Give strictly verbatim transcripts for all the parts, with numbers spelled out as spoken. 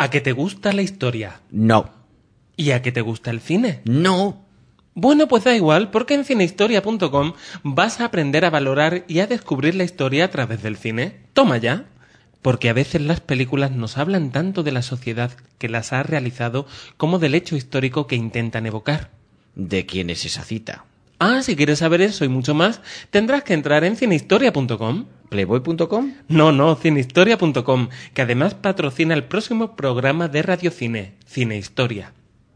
¿A que te gusta la historia? No. ¿Y a que te gusta el cine? No. Bueno, pues da igual, porque en cinehistoria punto com vas a aprender a valorar y a descubrir la historia a través del cine. Toma ya. Porque a veces las películas nos hablan tanto de la sociedad que las ha realizado como del hecho histórico que intentan evocar. ¿De quién es esa cita? Ah, si quieres saber eso y mucho más, tendrás que entrar en cinehistoria punto com. ¿Playboy punto com? No, no, cinehistoria punto com, que además patrocina el próximo programa de Radiocine, Cinehistoria.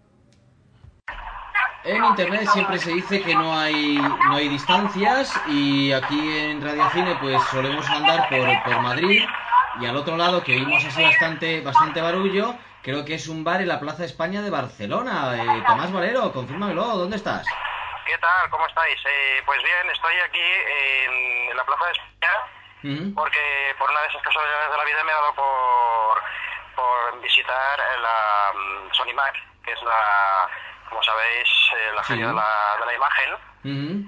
En internet siempre se dice que no hay no hay distancias, y aquí en Radiocine pues solemos andar por, por Madrid, y al otro lado, que oímos así bastante bastante barullo, creo que es un bar en la Plaza España de Barcelona. Eh, Tomás Valero, confírmamelo, ¿dónde estás? ¿Qué tal? ¿Cómo estáis? Eh, pues bien, estoy aquí en, en la Plaza de España, uh-huh. porque por una de esas casualidades de la vida me ha dado por, por visitar la um, Sonimac, que es la, como sabéis, eh, la feria sí. de, la, de la imagen. Uh-huh.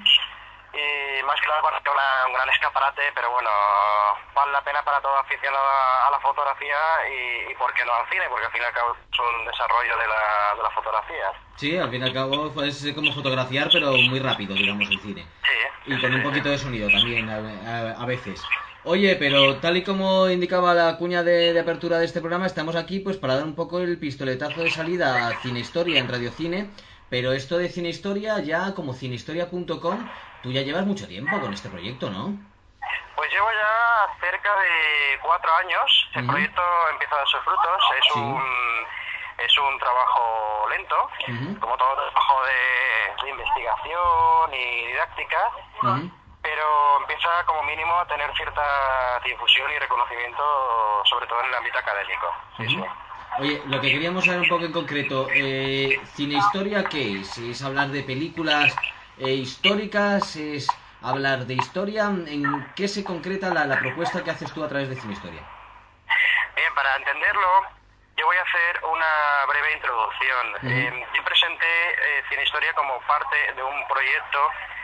Y más que nada para una, un gran escaparate, pero bueno, vale la pena para todo aficionado a, a la fotografía y, y por qué no al cine, porque al fin y al cabo es un desarrollo de la, de la fotografía. Sí, al fin y al cabo es como fotografiar, pero muy rápido, digamos, el cine. Sí. Y con un poquito de sonido también, a, a, a veces. Oye, pero tal y como indicaba la cuña de, de apertura de este programa, estamos aquí pues para dar un poco el pistoletazo de salida a Cinehistoria en Radiocine, pero esto de Cinehistoria ya como cinehistoria punto com, tú ya llevas mucho tiempo con este proyecto, ¿no? Pues llevo ya cerca de cuatro años. El uh-huh. proyecto empieza a dar sus frutos. Es sí. un es un trabajo lento, uh-huh. como todo trabajo de, de investigación y didáctica, uh-huh. pero empieza como mínimo a tener cierta difusión y reconocimiento, sobre todo en el ámbito académico. Sí, uh-huh. sí. Oye, lo que queríamos saber un poco en concreto, eh, ¿Cinehistoria qué es? ¿Es hablar de películas eh, históricas? ¿Es hablar de historia? ¿En qué se concreta la, la propuesta que haces tú a través de Cinehistoria? Bien, para entenderlo, yo voy a hacer una breve introducción. Uh-huh. Eh, yo presenté eh, Cinehistoria como parte de un proyecto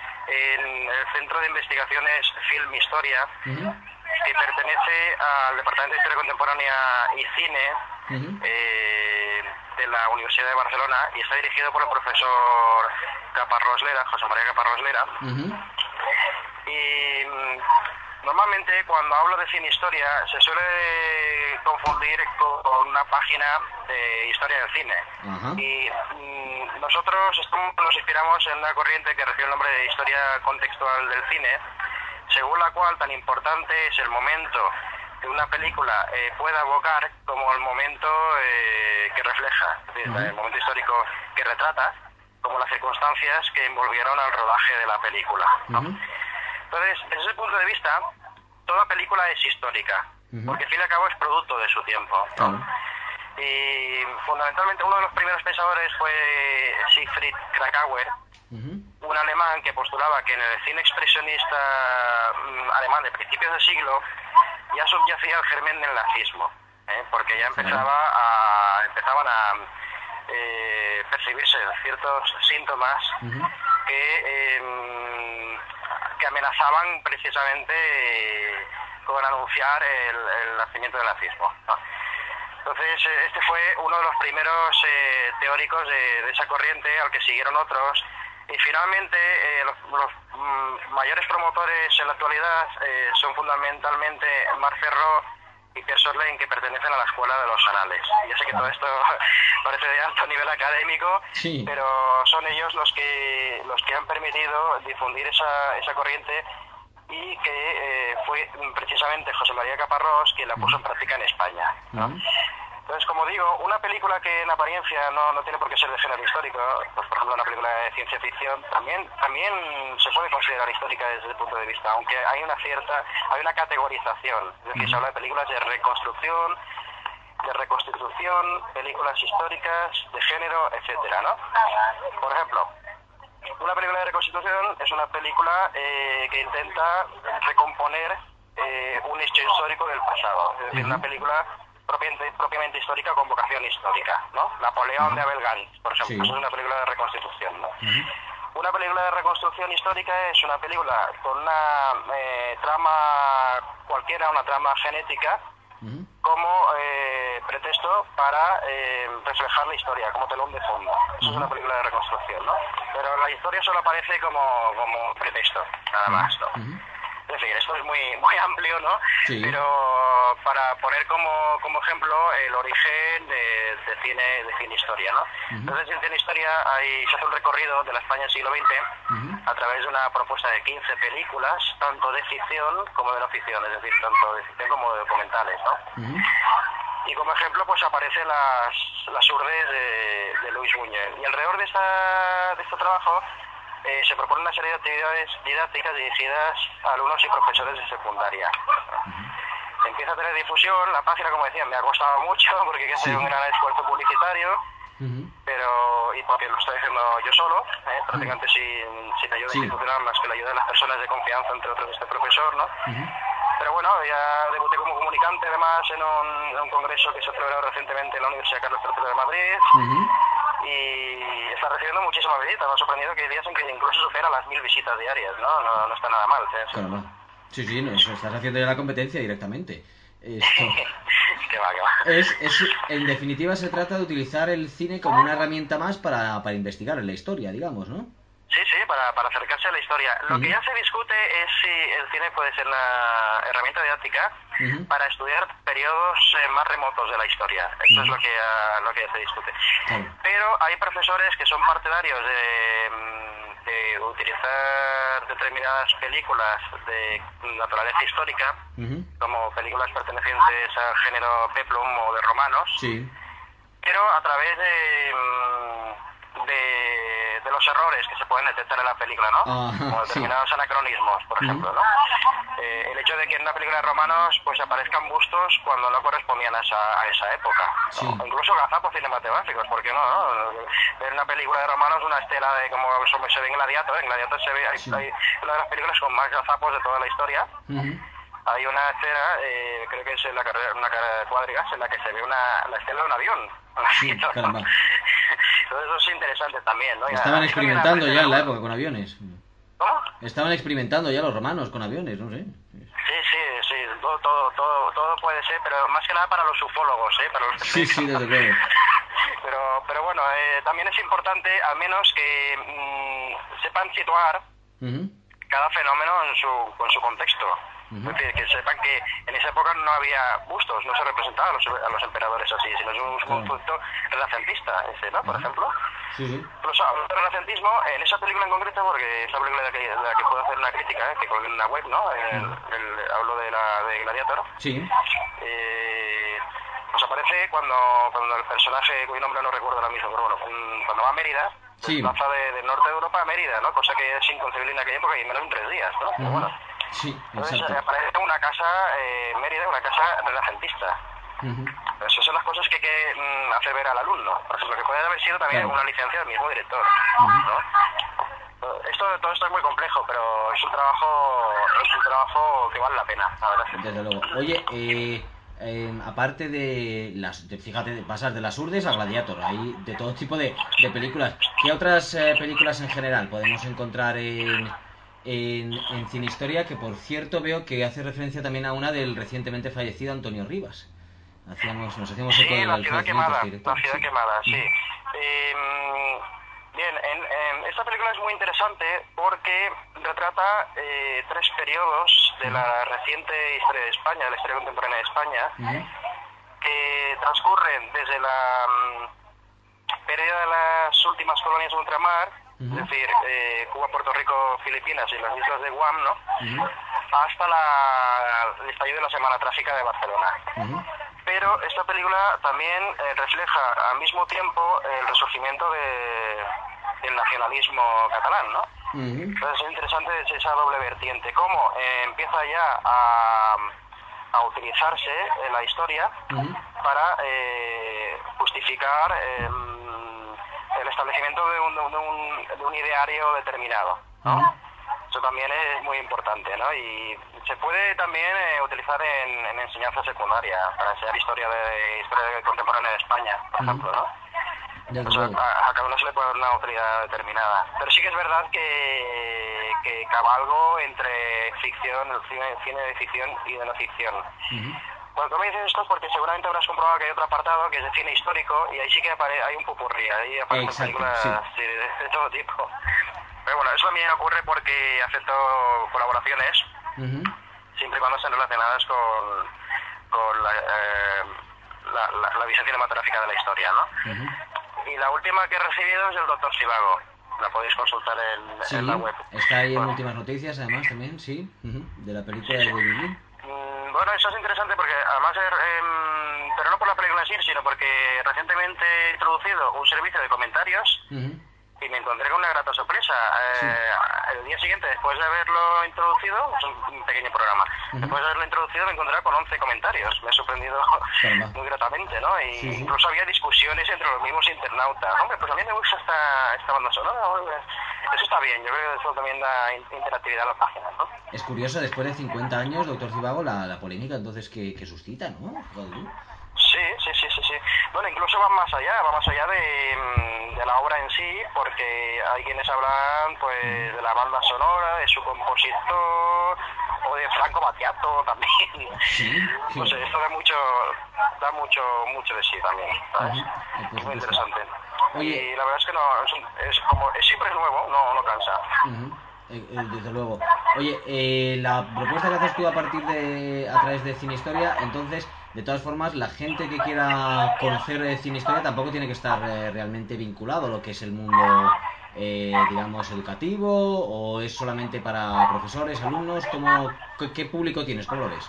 en el Centro de Investigaciones Film Historia, uh-huh. que pertenece al Departamento de Historia Contemporánea y Cine uh-huh. eh, de la Universidad de Barcelona, y está dirigido por el profesor Caparrós Lera, José María Caparrós Lera. Uh-huh. Y normalmente cuando hablo de cine historia se suele confundir con una página de historia del cine. Uh-huh. Y mm, nosotros estamos, nos inspiramos en una corriente que recibe el nombre de historia contextual del cine, según la cual tan importante es el momento que una película eh, pueda evocar como el momento eh, que refleja, es decir, uh-huh. el momento histórico que retrata, como las circunstancias que envolvieron al rodaje de la película, ¿no? Uh-huh. Entonces, desde ese punto de vista, toda película es histórica, uh-huh. porque al fin y al cabo es producto de su tiempo, ¿no? Uh-huh. Y fundamentalmente uno de los primeros pensadores fue Siegfried Kracauer, uh-huh. un alemán que postulaba que en el cine expresionista um, alemán de principios del siglo ya subyacía el germen del nazismo, ¿eh? porque ya empezaba a, empezaban a eh, percibirse ciertos síntomas uh-huh. que, eh, que amenazaban precisamente eh, con anunciar el, el nacimiento del nazismo, ¿no? Entonces, este fue uno de los primeros eh, teóricos de, de esa corriente, al que siguieron otros, y finalmente eh, los, los mm, mayores promotores en la actualidad eh, son fundamentalmente Marc Ferro y Pierre Sorlein, que pertenecen a la escuela de los anales. Yo sé que todo esto parece de alto nivel académico, sí. pero son ellos los que los que han permitido difundir esa, esa corriente, y que eh, fue precisamente José María Caparrós quien la puso en práctica en España, ¿no? Uh-huh. Entonces, como digo, una película que en apariencia no, no tiene por qué ser de género histórico, pues por ejemplo una película de ciencia ficción, también también se puede considerar histórica desde ese punto de vista, aunque hay una cierta, hay una categorización, es decir, uh-huh. se habla de películas de reconstrucción, de reconstitución, películas históricas, de género, etcétera, ¿no? Por ejemplo, una película de reconstitución es una película eh, que intenta recomponer eh, un hecho histórico del pasado, es decir, uh-huh. una película propiamente, propiamente histórica con vocación histórica, ¿no? Napoleón uh-huh. de Abel Gance, por ejemplo, sí. es una película de reconstitución, ¿no? Uh-huh. Una película de reconstrucción histórica es una película con una eh, trama cualquiera, una trama genética, uh-huh. como eh, pretexto para eh, reflejar la historia, como telón de fondo. Eso uh-huh. es una película de reconstrucción, ¿no? Pero la historia solo aparece como, como pretexto, nada más, ¿no? Uh-huh. Es decir, esto es muy muy amplio, ¿no? Sí. Pero para poner como, como ejemplo el origen de, de cine de cine historia, ¿no? Uh-huh. Entonces, en cine historia hay, se hace un recorrido de la España del siglo veinte uh-huh. a través de una propuesta de quince películas, tanto de ficción como de no ficción, es decir, tanto de ficción como de documentales, ¿no? Uh-huh. Y como ejemplo, pues aparecen las, las urdes de, de Luis Buñuel. Y alrededor de, esta, de este trabajo eh, se propone una serie de actividades didácticas dirigidas a alumnos y profesores de secundaria. Uh-huh. Empieza a tener difusión, la página, como decía, me ha costado mucho porque hay que hacer sí. un gran esfuerzo publicitario, uh-huh. pero y porque lo estoy haciendo yo solo, eh, prácticamente uh-huh. sin, sin ayuda sí. institucional, más que la ayuda de las personas de confianza, entre otros este profesor, ¿no? Uh-huh. Pero bueno, ya debuté como comunicante además en un, en un congreso que se ha celebrado recientemente en la Universidad Carlos tercero de Madrid uh-huh. y está recibiendo muchísimas visitas. Me ha sorprendido que hay días en que incluso supera las mil visitas diarias, ¿no? No, no está nada mal. ¿Sí? Claro. Sí, sí, no, eso estás haciendo ya la competencia directamente. Esto... que va, que va. Es, es, en definitiva se trata de utilizar el cine como una herramienta más para, para investigar en la historia, digamos, ¿no? Sí, sí, para, para acercarse a la historia. Lo uh-huh. que ya se discute es si el cine puede ser una herramienta didáctica uh-huh. para estudiar periodos eh, más remotos de la historia. Esto uh-huh. es lo que, ya, lo que ya se discute. Uh-huh. Pero hay profesores que son partidarios de, de utilizar determinadas películas de naturaleza histórica, uh-huh. como películas pertenecientes al género peplum o de romanos, sí. pero a través de... De, de los errores que se pueden detectar en la película, ¿no? Ah, como determinados sí. anacronismos, por ejemplo, ¿no? Eh, el hecho de que en una película de romanos pues aparezcan bustos cuando no correspondían a esa, a esa época, sí. ¿no? Incluso gazapos cinematográficos, ¿por qué no, no? Ver una película de romanos una estela de como se ve en Gladiator, en Gladiator se ve, hay, sí. hay una de las películas con más gazapos de toda la historia. Uh-huh. Hay una escena, eh, creo que es en la carrera, una carrera de cuadrigas, en la que se ve una, la estela de un avión. Sí, caramba. Entonces eso es interesante también, ¿no? Estaban ya, experimentando ya en la época con aviones. ¿Cómo? Estaban experimentando ya los romanos con aviones, no sé. Sí, sí, sí, todo, todo, todo, todo puede ser, pero más que nada para los ufólogos, ¿eh? Para los sí, sí, desde luego. Pero, pero bueno, eh, también es importante al menos que mmm, sepan situar uh-huh. cada fenómeno en su, en su contexto. Uh-huh. Es decir, que sepan que en esa época no había bustos, no se representaba a los, a los emperadores así, sino es un concepto renacentista, ese, ¿no? Por uh-huh. ejemplo. Sí, sí. Incluso hablando del renacentismo, en esa película en concreto, porque esa película de la que, de la que puedo hacer una crítica, ¿eh? Que colgué en la web, ¿no? El, uh-huh. el, el, hablo de la de Gladiator. Sí. Eh, pues aparece cuando, cuando el personaje, cuyo nombre no recuerdo ahora mismo, pero bueno, cuando va a Mérida, sí. desplaza de, del norte de Europa a Mérida, ¿no? Cosa que es inconcebible en aquella época y menos en tres días, ¿no? Uh-huh. Pero bueno. Sí, entonces eh, aparece una casa, eh, Mérida, una casa renacentista. Uh-huh. Esas son las cosas que hay que mm, hacer ver al alumno. Por ejemplo, que puede haber sido también claro. una licencia del mismo director. Uh-huh. ¿no? Esto, todo esto es muy complejo, pero es un trabajo, es un trabajo que vale la pena, la verdad. Desde luego. Oye, eh, eh, aparte de las, de, fíjate, pasas de las urdes a Gladiator, hay de todo tipo de, de películas. ¿Qué otras eh, películas en general podemos encontrar en En, en Cine Historia, que por cierto veo que hace referencia también a una del recientemente fallecido Antonio Rivas? Hacíamos, nos hacíamos sí, eco la ciudad quemada, la ciudad sí. quemada, sí. sí. Eh, bien, en, en esta película es muy interesante porque retrata eh, tres periodos de uh-huh. la reciente historia de España, de la historia contemporánea de España, uh-huh. que transcurren desde la um, pérdida de las últimas colonias de ultramar, uh-huh. es decir, eh, Cuba, Puerto Rico, Filipinas y las islas de Guam, ¿no? Uh-huh. Hasta la, el estallido de la Semana Trágica de Barcelona. Uh-huh. Pero esta película también eh, refleja al mismo tiempo el resurgimiento de, del nacionalismo catalán, ¿no? Uh-huh. Entonces es interesante esa doble vertiente, cómo eh, empieza ya a, a utilizarse en la historia uh-huh. para eh, justificar eh, el establecimiento de un, de un, de un ideario determinado, ¿no? Uh-huh. Eso también es muy importante, ¿no? Y se puede también eh, utilizar en, en enseñanza secundaria para enseñar historia de historia contemporánea de España, por uh-huh. ejemplo, ¿no? O sea, a, a cada uno se le puede dar una utilidad determinada. Pero sí que es verdad que, que cabalgo entre ficción, el cine, cine de ficción y de no ficción. Uh-huh. Cuando me dices esto es porque seguramente habrás comprobado que hay otro apartado que es de cine histórico y ahí sí que apare hay un popurrí, ahí aparecen Exacto, películas sí. sí, de, de todo tipo. Pero bueno, eso también ocurre porque acepto colaboraciones, Uh-huh. siempre y cuando estén relacionadas con, con la, eh, la, la, la visión cinematográfica de la historia, ¿no? Uh-huh. Y la última que he recibido es del doctor Sivago. La podéis consultar en, Sí, en la web. está ahí en Bueno, Últimas Noticias, además, también, sí, uh-huh, de la película de David Lean. mm, bueno, eso es interesante porque además, er, em, pero no por la película en sí, sino porque recientemente he introducido un servicio de comentarios Uh-huh. y me encontré con una grata sorpresa. Eh, Sí. El día siguiente, después de haberlo introducido, es un, un pequeño programa, Uh-huh. después de haberlo introducido me encontré con once comentarios. Me ha sorprendido Caramba. muy gratamente, ¿no? Y Sí, sí. incluso había discusiones entre los mismos internautas. Hombre, pues a mí me gusta esta, esta banda sonora. Hombre, eso está bien, yo creo que eso también da in- interactividad a la página, ¿no? Es curioso, después de cincuenta años, doctor Zivago, la, la polémica entonces que, que suscita, ¿no? Joder. Sí, sí, sí, sí, sí. Bueno, incluso va más allá, va más allá de, mm, de la obra en sí, porque hay quienes hablan, pues, de la banda sonora, de su compositor, o de Franco Battiato también. Sí, sí. No sé, esto da mucho, da mucho, mucho de sí también, ¿sabes? Ujú, por Es muy supuesto. interesante. Oye. Y la verdad es que no, es, un- es como, es siempre es nuevo, no, no cansa. Ujú, eh, eh, desde luego. Oye, eh, la propuesta que haces tú a partir de, a través de Cine Historia, entonces, de todas formas, la gente que quiera conocer eh, Cine Historia tampoco tiene que estar eh, realmente vinculado a lo que es el mundo, eh, digamos, educativo, o es solamente para profesores, alumnos, ¿cómo, qué, qué público tienes? ¿Cómo lo ves?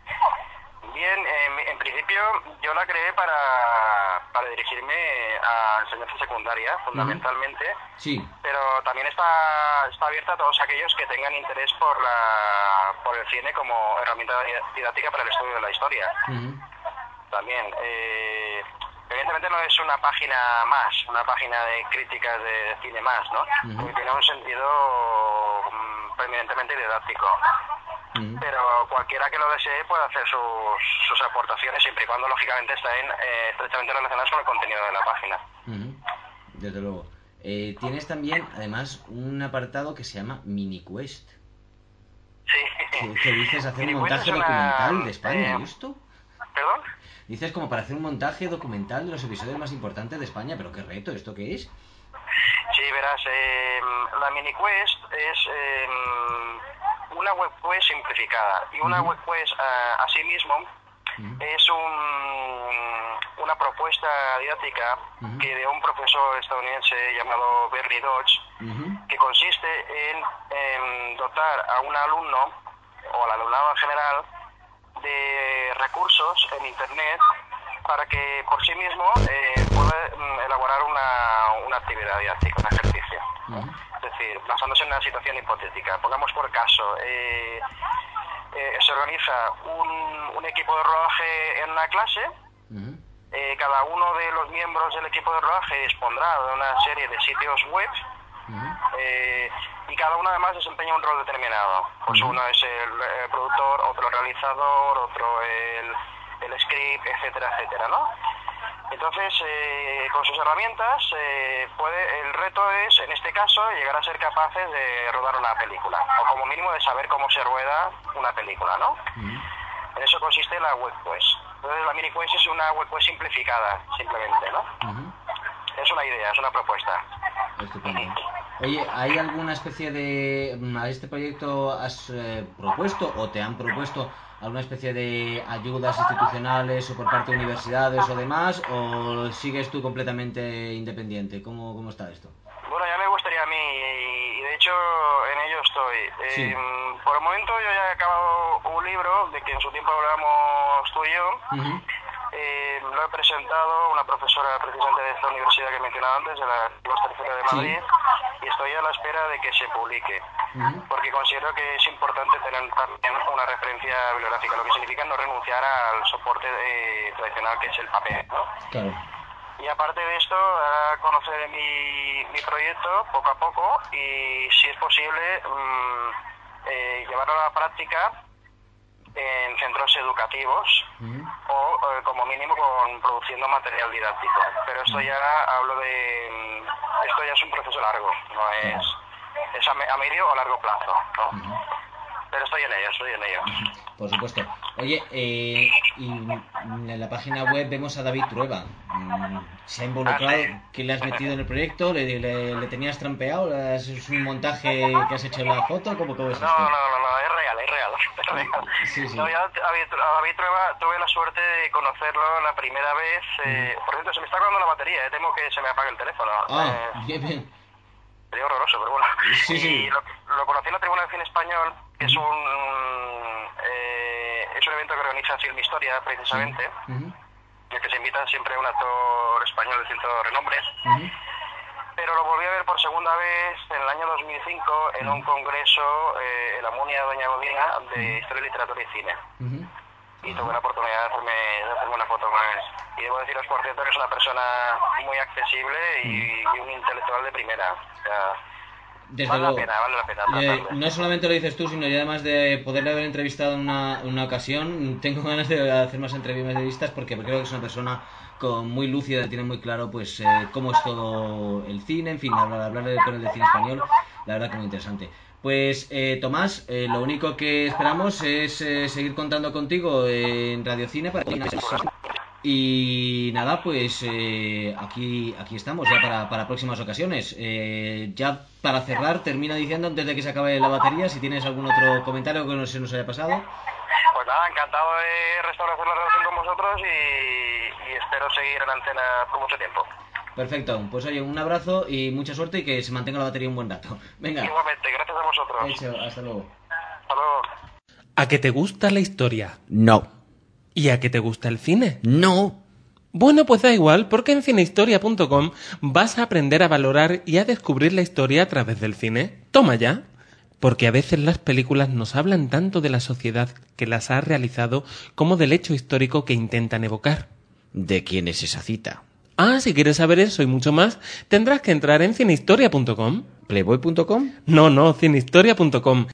Bien, en, en principio yo la creé para, para dirigirme a enseñanza secundaria, fundamentalmente, Sí. pero también está, está abierta a todos aquellos que tengan interés por, la, por el cine como herramienta didáctica para el estudio de la historia. Ujú, También, eh, evidentemente no es una página más, una página de críticas de cine más, ¿no? Ujú. Porque tiene un sentido mm, preeminentemente didáctico. ujú. Pero cualquiera que lo desee puede hacer sus, sus aportaciones siempre y cuando lógicamente estén eh, estrechamente relacionadas con el contenido de la página. Ujú, desde luego. Eh, tienes también, además, un apartado que se llama MiniQuest. Sí. ¿Qué, qué dices? ¿Hacer un Miniquest montaje es una, documental de España? eh, ¿Y esto? ¿Perdón? Dices como para hacer un montaje documental de los episodios más importantes de España, pero qué reto, ¿esto qué es? Sí, verás, eh, la MiniQuest es eh, una webquest simplificada y una Ujú. webquest eh, asimismo Ujú. es un, una propuesta didáctica Ujú. que de un profesor estadounidense llamado Bernie Dodge, Ujú, que consiste en, en dotar a un alumno o al alumnado en general de recursos en Internet para que por sí mismo eh, pueda mm, elaborar una, una actividad didáctica, un ejercicio. ujú, Es decir, basándose en una situación hipotética. Pongamos por caso, eh, eh, se organiza un, un equipo de rodaje en una clase. ujú, Eh, cada uno de los miembros del equipo de rodaje dispondrá de una serie de sitios web ujú, eh, y cada uno además desempeña un rol determinado. Pues Ujú. uno es el, eh, productor, otro el realizador, otro el, el script, etcétera, etcétera, ¿no? Entonces, eh, con sus herramientas, eh, puede, el reto es, en este caso, llegar a ser capaces de rodar una película, o como mínimo de saber cómo se rueda una película, ¿no? ujú. En eso consiste la webquest. Entonces, la miniquest es una webquest simplificada, simplemente, ¿no? Ujú. Es una idea, es una propuesta. Estupendo. Oye, ¿hay alguna especie de... a este proyecto has eh, propuesto o te han propuesto alguna especie de ayudas institucionales o por parte de universidades o demás? ¿O sigues tú completamente independiente? ¿Cómo, cómo está esto? Bueno, ya me gustaría a mí y, y de hecho en ello estoy. Sí. Eh, por el momento yo ya he acabado un libro de que en su tiempo hablamos tú y yo. Ujú. Eh, lo he presentado a una profesora precisamente de esta universidad que he mencionado antes, de la Costa Tercera de Sí. Madrid, y estoy a la espera de que se publique. Ujú. Porque considero que es importante tener también una referencia bibliográfica, lo que significa no renunciar al soporte eh, tradicional que es el papel, ¿no? Claro. Y aparte de esto, a conocer mi, mi proyecto poco a poco y, si es posible, mmm, eh, llevarlo a la práctica en centros educativos Ujú. o, eh, como mínimo, con produciendo material didáctico. Pero esto ya hablo de... mm, esto ya es un proceso largo, no es... Es a, me- a medio o largo plazo, ¿no? Ujú. Pero estoy en ello, estoy en ello. Por supuesto. Oye, eh, y en la página web vemos a David Trueba. ¿Se ha involucrado? Ah, sí. ¿Qué le has metido en el proyecto? ¿Le, le, le tenías trampeado? ¿Es un montaje que has hecho en la foto? ¿Cómo, cómo es No, esto? no, no, no, es real, es real. Es real. Sí, sí. No, ya a David, a David Trueba tuve la suerte de conocerlo la primera vez. Eh, por cierto, se me está acabando la batería, eh, temo que se me apague el teléfono. Ah, Eh, bien, bien. sería horroroso, pero bueno. Sí, y sí. Lo, lo conocí en la Tribuna de Cine Español, que es un eh, es un evento que organiza Film Historia, precisamente, Uh-huh. en el que se invita siempre a un actor español de cierto renombre. Uh-huh. Pero lo volví a ver por segunda vez en el año dos mil cinco en un congreso eh, en la Munia Doña Godina de Historia, Literatura y Cine. Uh-huh. Y tuve la oportunidad de hacerme, de hacerme una foto con él. Y debo deciros, por cierto, que es una persona muy accesible y, y un intelectual de primera. O sea, Desde vale luego. la pena, vale la pena. Eh, tratarle. no solamente lo dices tú, sino ya además de poderle haber entrevistado en una, una ocasión, tengo ganas de hacer más entrevistas porque creo que es una persona con muy lúcida, que tiene muy claro pues eh, cómo es todo el cine, en fin, hablar, hablar con él de cine español, la verdad que muy interesante. Pues eh, Tomás, eh, lo único que esperamos es eh, seguir contando contigo en Radio Cine para y nada, pues eh, aquí aquí estamos ya para, para próximas ocasiones. Eh, ya para cerrar, termina diciendo antes de que se acabe la batería, si tienes algún otro comentario que no se nos haya pasado. Pues nada, encantado de restablecer la relación con vosotros y, y espero seguir en antena por mucho tiempo. Perfecto, pues oye, un abrazo y mucha suerte y que se mantenga la batería un buen rato. Venga. Igualmente, gracias a vosotros. Hecho, hasta luego. Hasta luego. ¿A que te gusta la historia? No. ¿Y a que te gusta el cine? No. Bueno, pues da igual, porque en cinehistoria punto com vas a aprender a valorar y a descubrir la historia a través del cine. Toma ya. Porque a veces las películas nos hablan tanto de la sociedad que las ha realizado como del hecho histórico que intentan evocar. ¿De quién es esa cita? Ah, si quieres saber eso y mucho más, tendrás que entrar en cinehistoria punto com. ¿Playboy punto com? No, no, cinehistoria punto com.